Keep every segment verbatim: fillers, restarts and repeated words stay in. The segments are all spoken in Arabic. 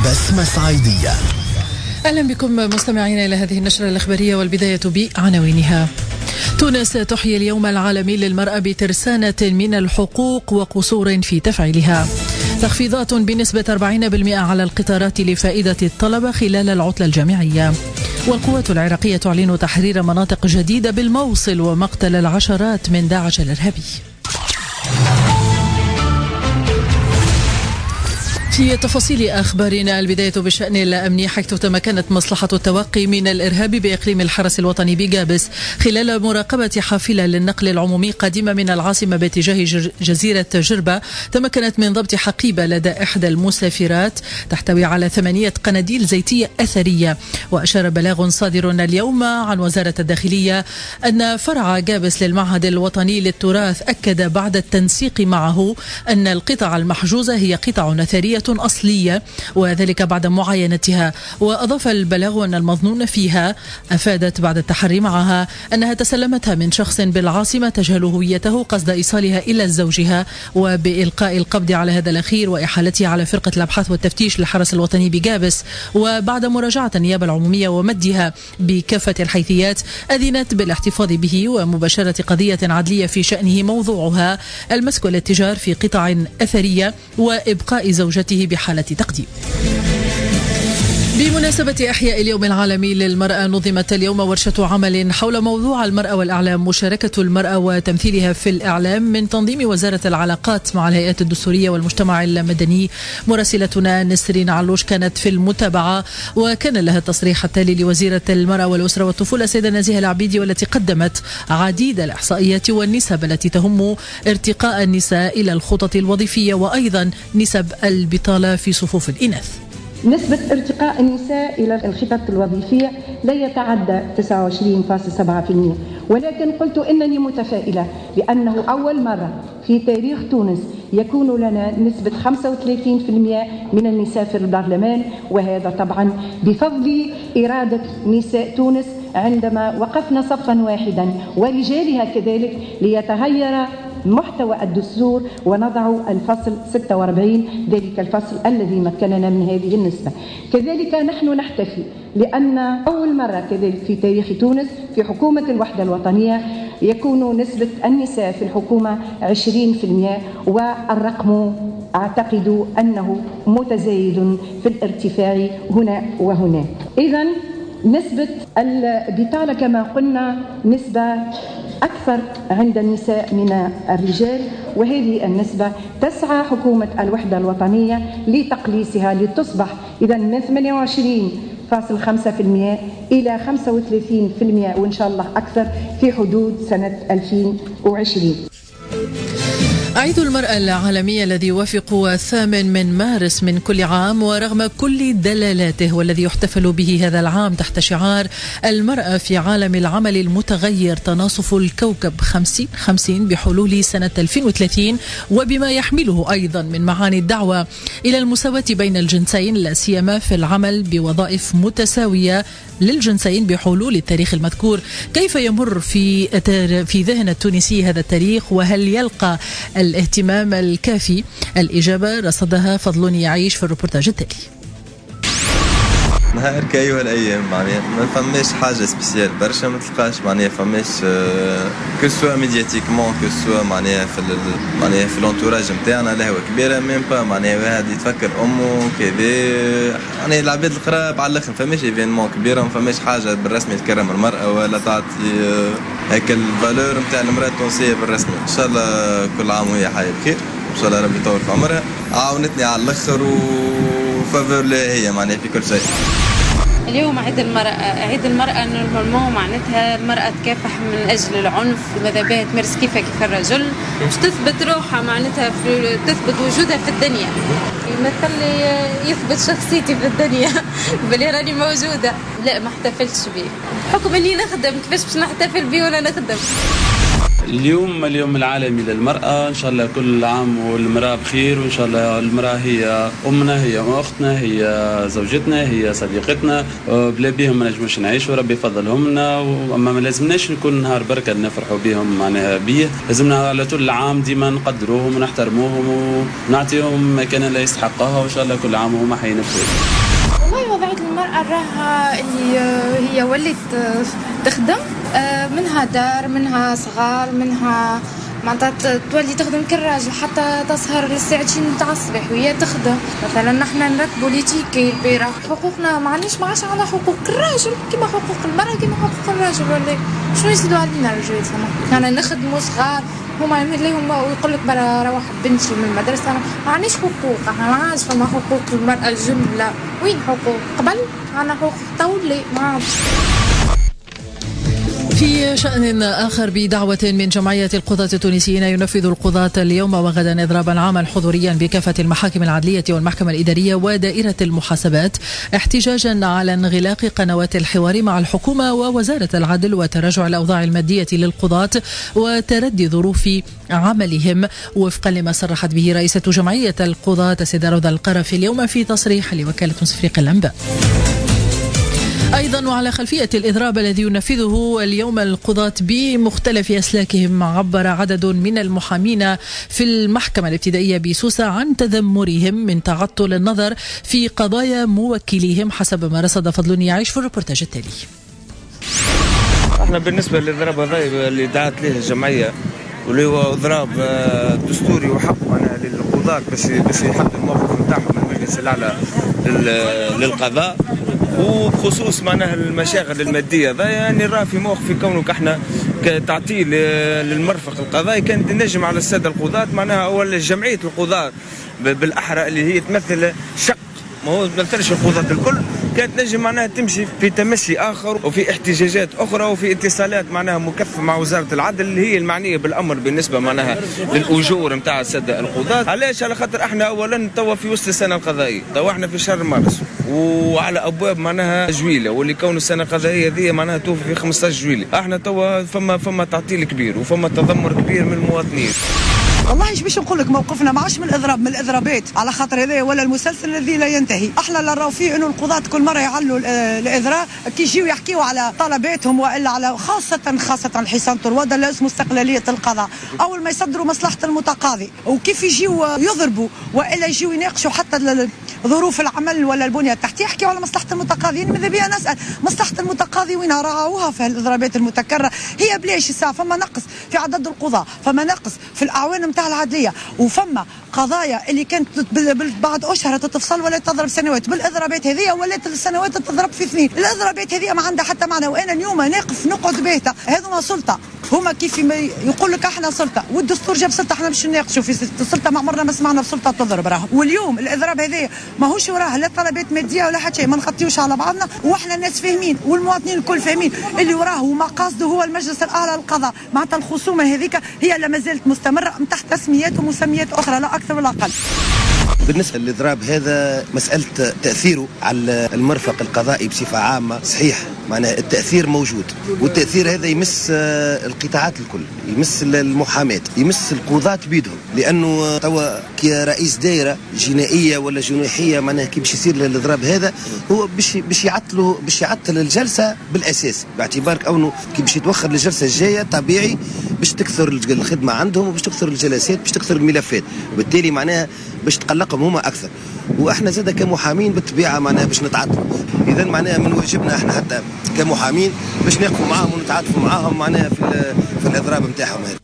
بسمة صعيدية. أهلا بكم مستمعين إلى هذه النشرة الإخبارية، والبداية بعناوينها. تونس تحيي اليوم العالمي للمرأة بترسانة من الحقوق وقصور في تفعيلها. تخفيضات بنسبة أربعين بالمئة على القطارات لفائدة الطلبة خلال العطلة الجامعية. والقوات العراقية تعلن تحرير مناطق جديدة بالموصل ومقتل العشرات من داعش الإرهابي. في تفاصيل أخبارنا، البداية بالشأن الأمني، حيث تمكنت مصلحة التوقي من الإرهاب بإقليم الحرس الوطني بجابس خلال مراقبة حافلة للنقل العمومي قادمة من العاصمة باتجاه جزيرة جربة. تمكنت من ضبط حقيبة لدى إحدى المسافرات تحتوي على ثمانية قناديل زيتية أثرية. وأشار بلاغ صادر اليوم عن وزارة الداخلية أن فرع جابس للمعهد الوطني للتراث أكد بعد التنسيق معه أن القطع المحجوزة هي قطع أثرية أصلية، وذلك بعد معاينتها. وأضاف البلاغ أن المظنون فيها أفادت بعد التحري معها أنها تسلمتها من شخص بالعاصمة تجهل هويته قصد إيصالها إلى زوجها، وبإلقاء القبض على هذا الأخير وإحالته على فرقة الأبحاث والتفتيش للحرس الوطني بجابس. وبعد مراجعة النيابة العمومية ومدها بكافة الحيثيات، أذنت بالاحتفاظ به ومباشرة قضية عدلية في شأنه، موضوعها المسك والاتجار في قطع أثرية وإبقاء زوجته بحالة تقديم. بمناسبة إحياء اليوم العالمي للمرأة، نظمت اليوم ورشة عمل حول موضوع المرأة والإعلام، مشاركة المرأة وتمثيلها في الإعلام، من تنظيم وزارة العلاقات مع الهيئات الدستورية والمجتمع المدني. مراسلتنا نسرين علوش كانت في المتابعة، وكان لها التصريح التالي لوزيرة المرأة والأسرة والطفولة السيدة نزيهة العبيدي، والتي قدمت عديد الإحصائيات والنسب التي تهم ارتقاء النساء إلى الخطط الوظيفية، وأيضا نسب البطالة في صفوف الإناث. نسبة ارتقاء النساء إلى الخطط الوظيفية لا يتعدى تسعة وعشرين فاصلة سبعة بالمئة، ولكن قلت إنني متفائلة لأنه أول مرة في تاريخ تونس يكون لنا نسبة خمسة وثلاثين بالمئة من النساء في البرلمان، وهذا طبعا بفضل إرادة نساء تونس عندما وقفنا صفا واحدا ورجالها كذلك ليتغير محتوى الدستور ونضع الفصل ستة وأربعين، ذلك الفصل الذي مكننا من هذه النسبة. كذلك نحن نحتفي لأن أول مرة كذلك في تاريخ تونس في حكومة الوحدة الوطنية يكون نسبة النساء في الحكومة عشرين بالمئة، والرقم أعتقد أنه متزايد في الارتفاع هنا وهنا. إذن نسبة البطالة كما قلنا نسبة أكثر عند النساء من الرجال، وهذه النسبة تسعى حكومة الوحدة الوطنية لتقليصها لتصبح إذا من ثمانية وعشرين فاصلة خمسة بالمئة إلى خمسة وثلاثين بالمئة، وإن شاء الله أكثر في حدود سنة ألفين وعشرين. عيد المرأة العالمي الذي يوافق الثامن من مارس من كل عام، ورغم كل دلالاته، والذي يحتفل به هذا العام تحت شعار المرأة في عالم العمل المتغير، تناصف الكوكب خمسين خمسين بحلول سنة ألفين وثلاثين، وبما يحمله أيضا من معاني الدعوة إلى المساواة بين الجنسين، لا سيما في العمل بوظائف متساوية للجنسين بحلول التاريخ المذكور. كيف يمر في في ذهن التونسي هذا التاريخ، وهل يلقى الاهتمام الكافي؟ الإجابة رصدها فضل يعيش في الروبورتاج التالي. نهار كأيها الأيام معناها ما فماش حاجة سبيسيال برشا، ما تلقاش معناها فماش كسوا ميدياتيكمون كسوا معناها في معناها في الانتوراج نتاعنا لهوة كبيرة، ميم با معناها واحد يتفكر أمه كذا، يعني العباد القراء على الآخر، ما فماش ايفينمون كبيرة، ما فماش حاجة بالرسمي تكرم المرأة ولا تعطي هيك الفالور نتاع المرأة التونسية بالرسمي. إن شاء الله كل عام وهي حية بخير، إن شاء الله ربي يطول في عمرها، عاونتني على الآخر وفافور لها هي معناها في كل شيء. اليوم عيد المرأة، عيد المرأة نورمالمون معناتها المرأة تكافح من أجل العنف، وماذا بها تمارس كيفها كيف الرجل، باش تثبت روحها معناتها في تثبت وجودها في الدنيا، يمثل لي يثبت شخصيتي في الدنيا بلي راني موجودة. لا ما احتفلتش بيه، حكم اني نخدم، كيفاش باش نحتفل بيه وانا نخدم؟ اليوم اليوم العالمي للمرأة، إن شاء الله كل عام والمرأة بخير، وإن شاء الله المرأة هي أمنا، هي أختنا، هي زوجتنا، هي صديقتنا، بلا بيهم ما نجموش نعيش وربي يفضلهم لنا. وأما ما لازمناش نكون نهار بركة نفرحوا بهم معناها بيه، لازمنا على طول العام ديما نقدروهم ونحترموهم ونعطيهم مكانة لا يستحقها، وإن شاء الله كل عام وهم حيين بخير. والله وضعية المرأة راها اللي هي ولت تخدم، منها دار، منها صغار، منها معناتها تولي تخدم كالراجل حتى تسهر للساعة عشرين تاع الصباح وهي تخدم. مثلا نحنا نركبوا ليتيكي البارح، حقوقنا ما عندناش معاش على حقوق الراجل كما حقوق المرأة كما حقوق الراجل، ولا شنو يزيدوا علينا الرجال؟ سما احنا نخدموا صغار هما يمليهم ويقول لك برا روح بنتي من المدرسة، ما عندناش حقوق. احنا ما عادش فما حقوق المرأة الجملة، وين حقوق؟ قبل عندنا حقوق طولي ما عادش. في شأن آخر، بدعوة من جمعية القضاة التونسيين ينفذ القضاة اليوم وغدا إضرابا عاما حضوريا بكافة المحاكم العدلية والمحكمة الإدارية ودائرة المحاسبات، احتجاجا على انغلاق قنوات الحوار مع الحكومة ووزارة العدل وتراجع الأوضاع المادية للقضاة وتردي ظروف عملهم، وفقا لما صرحت به رئيسة جمعية القضاة السيدة روضة القرفي اليوم في تصريح لوكالة صفريق الأنباء. أيضا وعلى خلفية الإضراب الذي ينفذه اليوم القضاة بمختلف أسلاكهم، عبر عدد من المحامين في المحكمة الابتدائية بسوسة عن تذمرهم من تعطل النظر في قضايا موكليهم، حسب ما رصد فضل يعيش في الريبورتاج التالي. احنا بالنسبة للإضراب هذا اللي دعت له الجمعية واللي هو إضراب دستوري وحق معناها للقضاة باش باش يحدوا الموقف نتاعهم من المجلس الأعلى للقضاء، وبخصوص معناها المشاغل الماديه ذا يعني راه في موقف كونك احنا كتعطيل للمرفق القضائي كان نجم على الساده القضاة معناها اول جمعيه القضاة بالاحرى اللي هي تمثل شق، ما هو ما تمثلش القضاة الكل، كانت نجم معناها تمشي في تمشي اخر وفي احتجاجات اخرى وفي اتصالات معناها مكثفه مع وزاره العدل اللي هي المعنيه بالامر بالنسبه معناها للاجور نتاع الساده القضاة. علاش؟ على خاطر احنا اولا توا في وسط السنه القضائيه، توا احنا في شهر مارس وعلى ابواب معناها جويله، واللي كون السنه القضائيه هذه معناها توفي في خمسطاش جويله، احنا توا فما فما تعطيل كبير وفما تذمر كبير من المواطنين. والله ايش باش نقول لك، موقفنا ما عادش من الاضراب، من الاضرابات على خاطر هذا ولا المسلسل الذي لا ينتهي. احنا اللي نراو فيه انه القضاة كل مره يعلوا الاضراب كي يجيو يحكيوا على طلباتهم والا على خاصه خاصه الحصان طروادة اللي اسمه استقلاليه القضاء، اول ما يصدروا مصلحه المتقاضي وكيف يجيو يضربوا والا يجيو يناقشوا حتى ظروف العمل ولا البنيه التحتيه يحكيوا على مصلحه المتقاضيين. ماذا بيا نسال مصلحه المتقاضي وين راعوها في الاضرابات المتكرره؟ هي بلاش الساعه فما نقص في عدد القضاة، فما نقص في الاعوان نتاع العدليه، وفما قضايا اللي كانت بعد اشهر تتفصل ولا تضرب سنوات، بالاضرابات هذه ولات السنوات تضرب في اثنين. الاضرابات هذه ما عندها حتى معنى، وانا اليوم ناقف نقعد باهته، هذوما سلطه، هما كيف يقول لك احنا سلطه والدستور جاب سلطه، احنا باش نناقشوا في السلطه، ما عمرنا ما سمعنا بسلطه تضرب راهو. واليوم الاضراب هذا ماهوش وراه لا طلبات ماديه ولا حتى شيء، ما نخطيوش على بعضنا، واحنا الناس فاهمين والمواطنين الكل فاهمين اللي وراه وما قاصده هو المجلس الاعلى للقضاء. معناتها الخصومه هذيك هي لا ما زالت مستمره من تحت تسميات ومسميات اخرى لا اكثر ولا اقل. بالنسبة للإضراب هذا مسألة تأثيره على المرفق القضائي بصفة عامة صحيح، معناه التأثير موجود، والتأثير هذا يمس القطاعات الكل، يمس المحاماة، يمس القضاة بيدهم، لأنه توا كرئيس دائرة جنائية ولا جناحية معناه كي باش يصير الإضراب هذا هو باش باش يعطلوا باش يعطل الجلسة بالأساس، باعتبار أنه كي باش يتوخر للجلسة الجاية طبيعي باش تكثر الخدمة عندهم وباش تكثر الجلسات باش تكثر الملفات، وبالتالي معناها باش تقلقهم هما اكثر، واحنا زاده كمحامين بالطبيعه معناها باش نتعاطفوا، اذا معناها من واجبنا احنا حتى كمحامين باش نقفوا معاهم ونتعاطفوا معاهم معناها في في الاضراب نتاعهم هذا.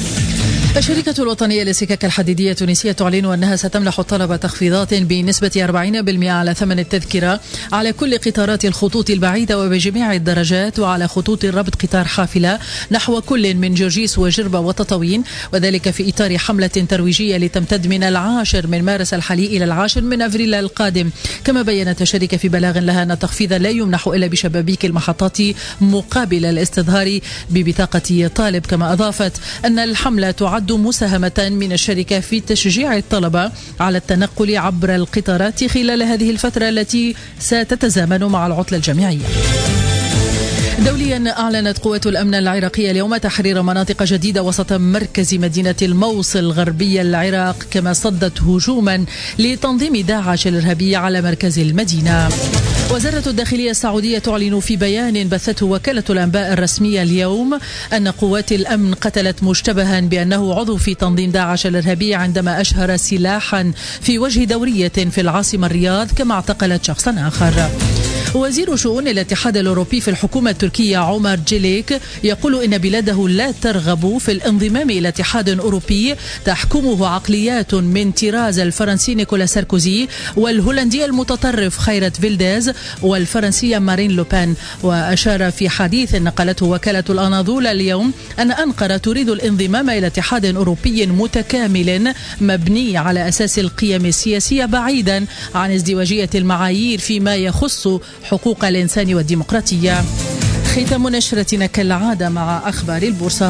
الشركة الوطنية للسكك الحديدية التونسية تعلن أنها ستمنح الطلبة تخفيضات بنسبة أربعين بالمئة على ثمن التذكرة على كل قطارات الخطوط البعيدة وبجميع الدرجات، وعلى خطوط الربط قطار حافلة نحو كل من جرجيس وجربة وتطاوين، وذلك في إطار حملة ترويجية لتمتد من العاشر من مارس الحالي إلى العاشر من أفريل القادم. كما بيّنت الشركة في بلاغ لها أن التخفيض لا يمنح إلا بشبابيك المحطات مقابل الاستظهار ببطاقة طالب. كما أضافت أن الحملة تعد مساهمة من الشركة في تشجيع الطلبة على التنقل عبر القطارات خلال هذه الفترة التي ستتزامن مع العطلة الجامعية. دوليا أعلنت قوات الأمن العراقية اليوم تحرير مناطق جديدة وسط مركز مدينة الموصل غربي العراق، كما صدت هجوما لتنظيم داعش الإرهابي على مركز المدينة. وزارة الداخلية السعودية تعلن في بيان بثته وكالة الأنباء الرسمية اليوم أن قوات الأمن قتلت مشتبها بأنه عضو في تنظيم داعش الإرهابي عندما أشهر سلاحا في وجه دورية في العاصمة الرياض، كما اعتقلت شخصا آخر. وزير شؤون الاتحاد الأوروبي في الحكومة التركية عمر جيليك يقول إن بلاده لا ترغب في الانضمام إلى اتحاد أوروبي تحكمه عقليات من طراز الفرنسي نيكولا ساركوزي والهولندي المتطرف خيرت فيلديز والفرنسية مارين لوبان. وأشار في حديث نقلته وكالة الأناضول اليوم أن أنقرة تريد الانضمام إلى اتحاد أوروبي متكامل مبني على أساس القيم السياسية بعيدا عن ازدواجية المعايير فيما يخص حقوق الإنسان والديمقراطية. ختام نشرتنا كالعادة مع أخبار البورصة.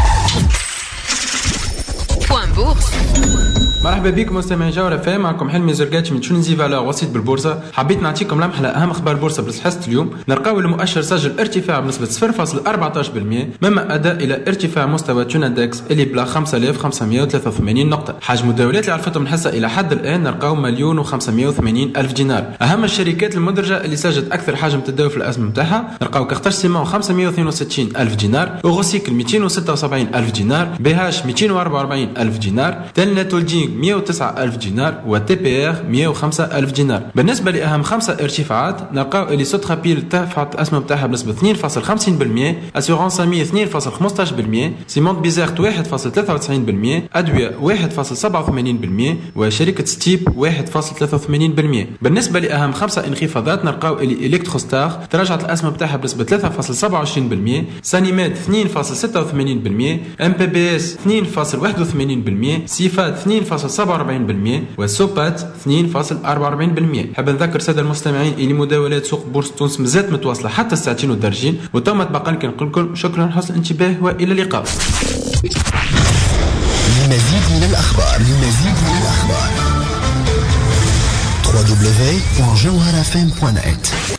مرحبا بكم مستمعي جوهرة فام، معكم حلمي زرقاتي من تونسي فالور وسيط بالبورصة. حبيت نعطيكم لمحة لأهم أخبار البورصة بالحصة اليوم. نلقاو المؤشر سجل ارتفاع بنسبة صفر فاصلة أربعة عشر بالمئة مما أدى إلى ارتفاع مستوى تونادكس اللي بلغ خمسة آلاف وخمسمئة وثلاثة وثمانين نقطة. حجم الدورات اللي عرفتهم الحصة إلى حد الآن نلقاو مليون وخمسمئة وثمانين ألف دينار. أهم الشركات المدرجة اللي سجلت أكثر حجم تداول في الأسهم نتاعها نلقاو كارتاج سيمون خمسمئة واثنين وستين ألف دينار، أوغوسيكل مئتين وستة وسبعين ألف دينار، بيهاش مئتين وأربعة وأربعين ألف دينار، تلنت هولدينغ مئة وتسعة ألف دينار، وتي بي ار مئة وخمسة ألف دينار. بالنسبة لأهم خمسة ارتفاعات نلقاو اللي سوترابيل ارتفعت الأسهم نتاعها بنسبة اثنين فاصلة خمسين بالمئة، أسيورانس أمي اثنين فاصلة خمسة عشر بالمئة، سيمونت بيزارت واحد فاصلة ثلاثة وتسعين بالمئة، أدوية واحد فاصلة سبعة وثمانين بالمئة، وشركة ستيب واحد فاصلة ثلاثة وثمانين بالمئة. بالنسبة لأهم خمسة انخفاضات نلقاو اللي إلكتروستار تراجعت الأسهم نتاعها بنسبة ثلاثة فاصلة سبعة وعشرين بالمئة، سانيمات اثنين فاصلة ستة وثمانين بالمئة، ام بي بي اس اثنين فاصلة واحد وثمانين بالمئة، سيفات اثنين فاصلة سبعة وأربعين بالمئة، وسوبات اثنين فاصلة أربعة وأربعين بالمئة. حاب نذكر سادة المستمعين اللي مداولات سوق بورصة تونس مازالت متواصلة حتى الساعتين والدرجين، وتم تبقى لكم نقول لكم شكرا لحسن الانتباه والى اللقاء. للمزيد من الأخبار للمزيد من الأخبار دبليو دبليو دبليو دوت جوهرة إف إم دوت نت.